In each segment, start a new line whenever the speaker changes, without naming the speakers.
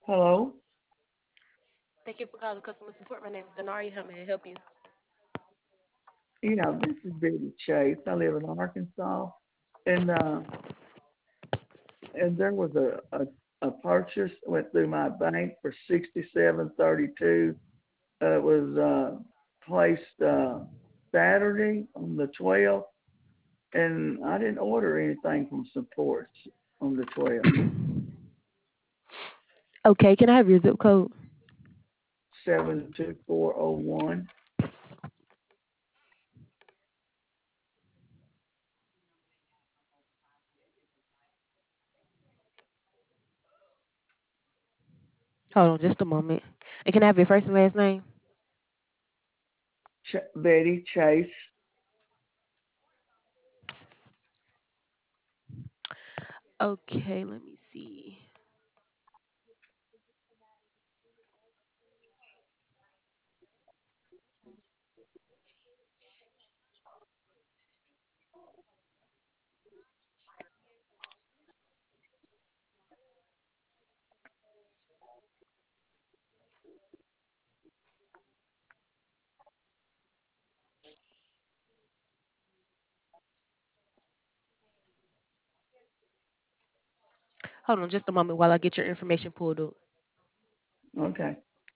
Hello.
Thank you for calling customer support. My name is Denari. How may I help you?
This is Betty Chase. I live in Arkansas, and there was a purchase went through my bank for 67.32. It was placed Saturday on the 12th, and I didn't order anything from support on the 12th.
Okay, can I have your zip code?
72401.
Hold on just a moment. And can I have your first and last name?
Betty Chase.
Okay, let me see. Hold on just a moment while I get your information pulled up.
Okay.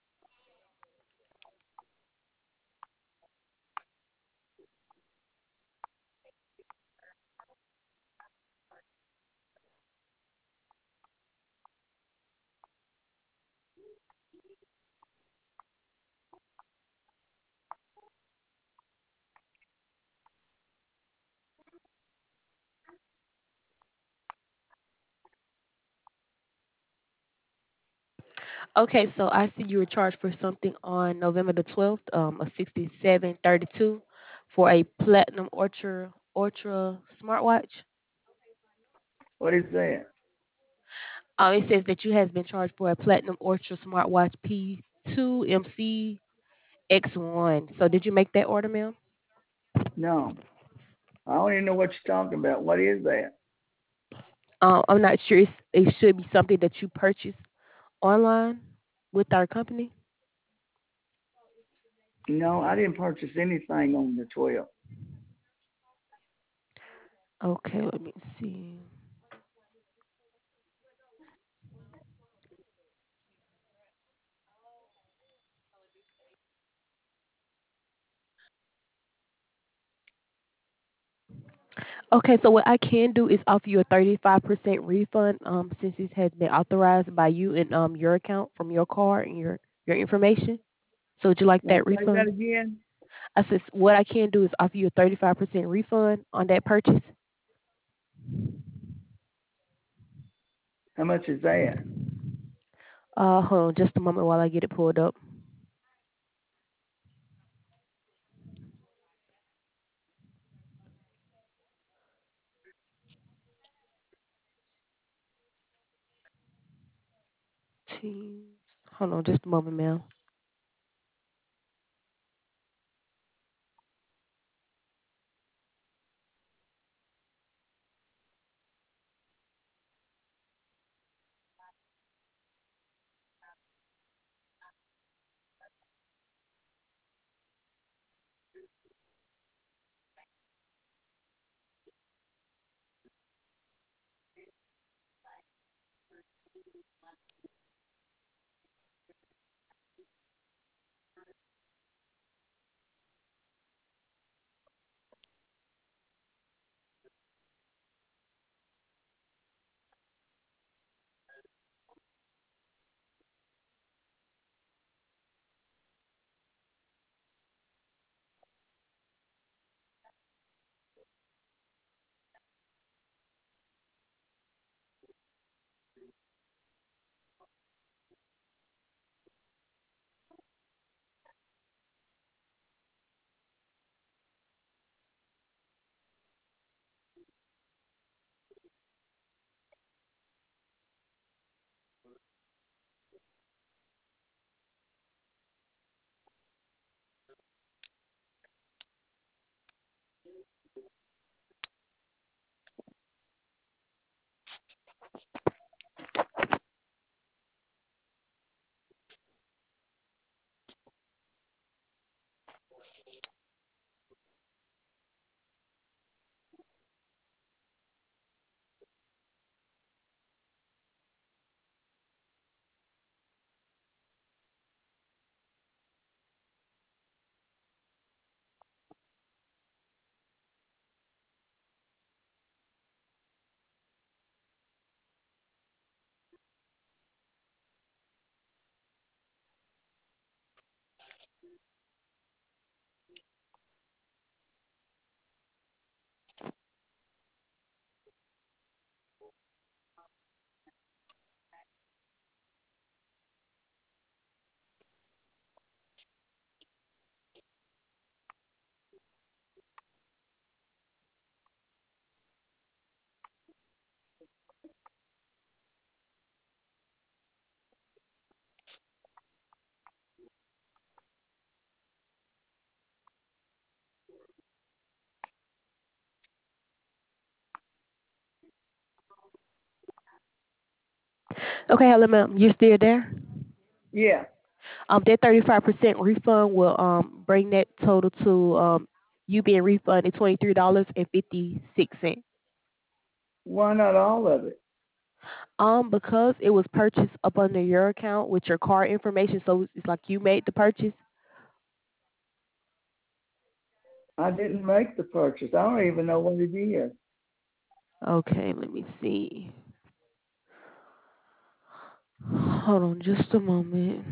Okay, so I see you were charged for something on November the 12th, of 67.32 for a Platinum Ultra smartwatch.
What is that?
It says that you has been charged for a Platinum Ultra smartwatch P2 MC X1. So did you make that order, ma'am?
No. I don't even know what you're talking about. What is that?
I'm not sure. It should be something that you purchased online with our company.
No, I didn't purchase anything on the 12th.
Okay, let me see. Okay, so what I can do is offer you a 35% refund, since this has been authorized by you and your account from your card and your information. So would you like
Now
that
say that
refund?
again.
I said what I can do is offer you a 35% refund on that purchase.
How much is that?
Hold on just a moment while I get it pulled up. Teams. Hold on just a moment, ma'am. Okay, hello, ma'am. You're still there?
Yeah.
That 35% refund will bring that total to you being refunded $23.56.
Why not all of it?
Because it was purchased up under your account with your card information, so it's like you made the purchase.
I didn't make the purchase. I don't even know what it is.
Okay, let me see. Hold on just a moment.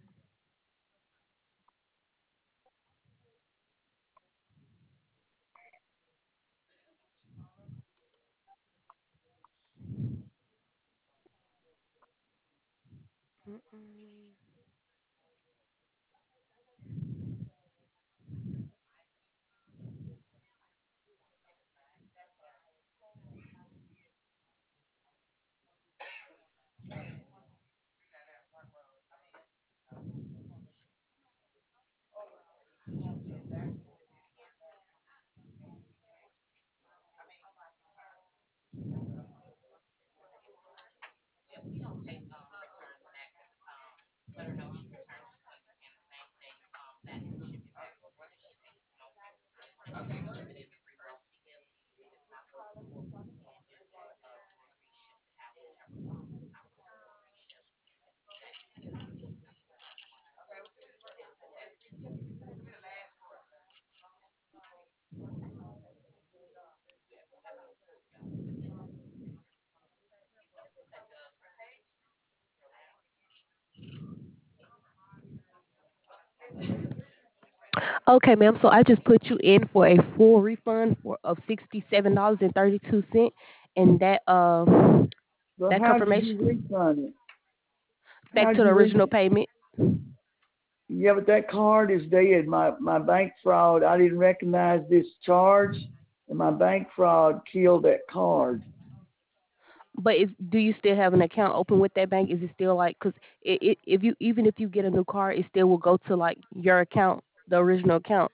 Okay, ma'am. So I just put you in for a full refund of $67.32, and
So
that
how did you
confirmation
refund it?
back
How'd
to the
you
original
refund?
payment.
Yeah, but that card is dead. My bank fraud. I didn't recognize this charge, and my bank fraud killed that card.
But do you still have an account open with that bank? Is it still like because if you even if you get a new card, it still will go to like your account, the original account.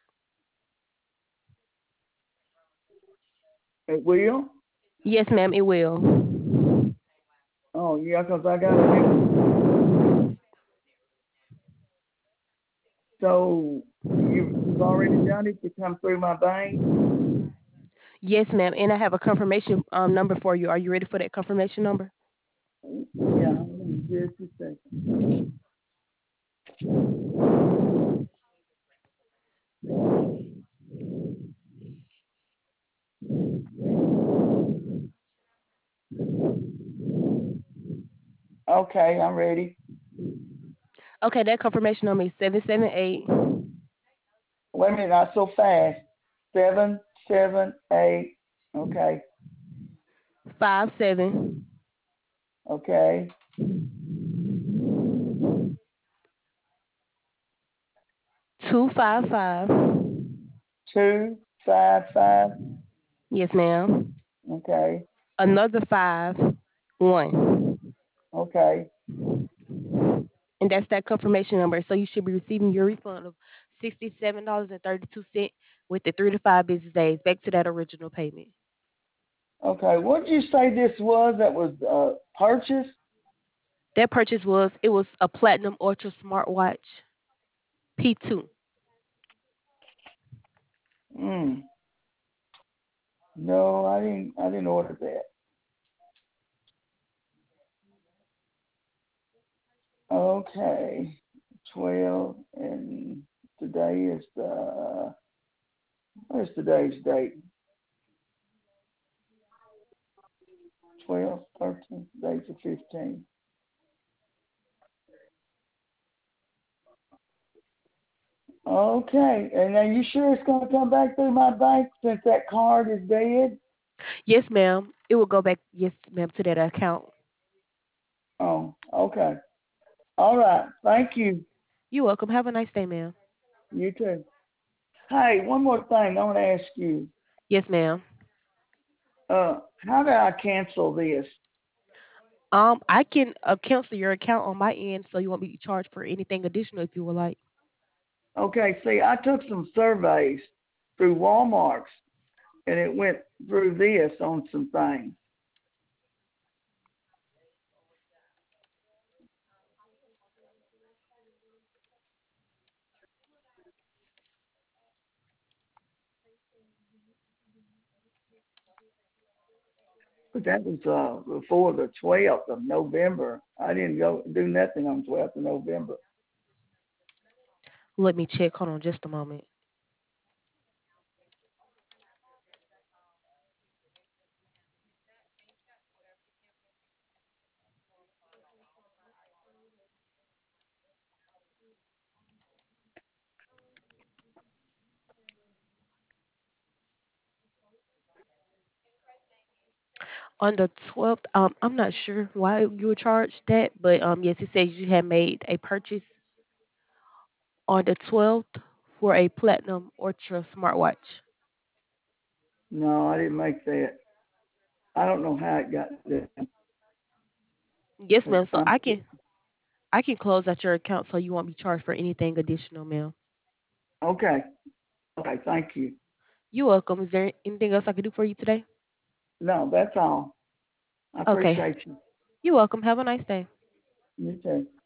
It will?
Yes, ma'am, it will.
Oh yeah, 'cause I got a new one. So you've already done it to come through my bank?
Yes, ma'am, and I have a confirmation number for you. Are you ready for that confirmation number?
Yeah, hold on just a second. Okay, I'm ready.
Okay, that confirmation number is 778
Wait a minute, not so fast. 778. Okay,
57
okay.
255.
255.
Yes, ma'am.
Okay,
Another 51.
okay,
And that's that confirmation number. So you should be receiving your refund of $67.32 with the 3 to 5 business days back to that original payment.
okay. What did you say this was that was purchased?
That purchase was a Platinum Ultra smartwatch P2.
Mm. No, I didn't order that. Okay, 12, and today is where's today's date? 12, 13, today's the 15th. Okay, and are you sure it's going to come back through my bank since that card is dead?
Yes, ma'am. It will go back, yes, ma'am, to that account.
Oh, okay. All right. Thank you.
You're welcome. Have a nice day, ma'am.
You too. Hey, one more thing I want to ask you.
Yes, ma'am.
How do I cancel this?
I can cancel your account on my end, so you won't be charged for anything additional if you would like.
Okay, see, I took some surveys through Walmart's, and it went through this on some things. But that was before the 12th of November. I didn't go do nothing on 12th of November.
Let me check. Hold on just a moment. On the 12th, I'm not sure why you were charged that, but yes, it says you had made a purchase on the 12th for a Platinum Ultra smartwatch.
No, I didn't make that. I don't know how it got there.
Yes,
But
ma'am. So I can close out your account so you won't be charged for anything additional, ma'am.
okay. Okay, thank you.
You're welcome. Is there anything else I can do for you today?
No, that's all. I
Okay.
appreciate you.
You're welcome. Have a nice day.
You too.